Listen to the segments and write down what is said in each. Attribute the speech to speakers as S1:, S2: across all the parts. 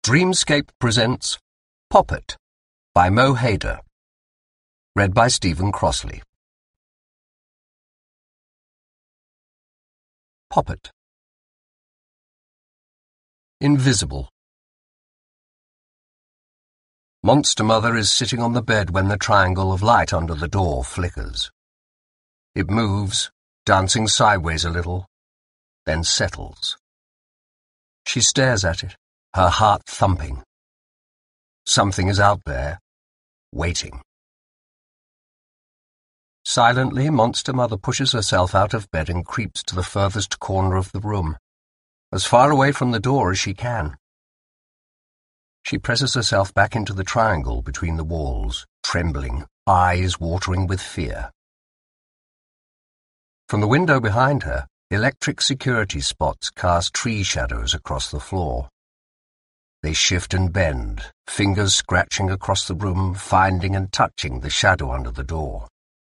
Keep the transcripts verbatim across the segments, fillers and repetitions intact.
S1: Dreamscape presents Poppet by Mo Hader. Read by Stephen Crossley. Poppet. Invisible. Monster Mother is sitting on the bed when the triangle of light under the door flickers. It moves, dancing sideways a little, then settles. She stares at it, her heart thumping. Something is out there, waiting. Silently, Monster Mother pushes herself out of bed and creeps to the furthest corner of the room, as far away from the door as she can. She presses herself back into the triangle between the walls, trembling, eyes watering with fear. From the window behind her, electric security spots cast tree shadows across the floor. They shift and bend, fingers scratching across the room, finding and touching the shadow under the door.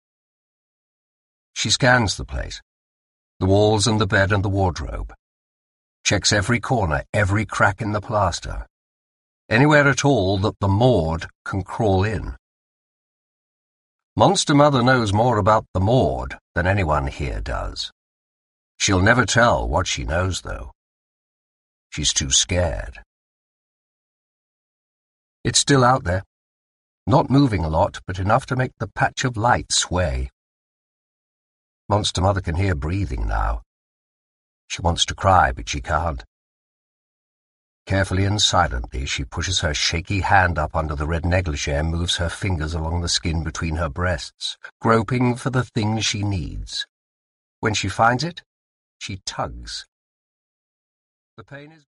S1: She scans the place, the walls and the bed and the wardrobe, checks every corner, every crack in the plaster, anywhere at all that the Maud can crawl in. Monster Mother knows more about the Maud than anyone here does. She'll never tell what she knows, though. She's too scared. It's still out there, not moving a lot, but enough to make the patch of light sway. Monster Mother can hear breathing now. She wants to cry, but she can't. Carefully and silently, she pushes her shaky hand up under the red negligee and moves her fingers along the skin between her breasts, groping for the thing she needs. When she finds it, she tugs. The pain is